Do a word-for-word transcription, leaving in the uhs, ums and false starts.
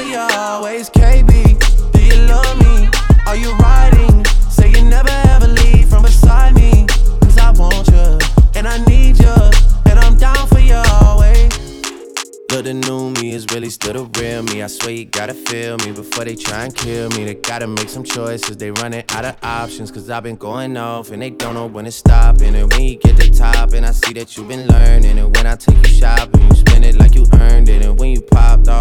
you always. K B, do you love me? Are you riding? Say you never ever leave from beside me. Cause I want you, and I need you, and I'm down for you always. Look, the new me is really still the real me. I swear you gotta feel me before they try and kill me. They gotta make some choices, they running out of options. Cause I've been going off and they don't know when to stop. And when you get to top and I see that you've been learning. And when I take you shopping, you spend it like you earned it. And when you popped off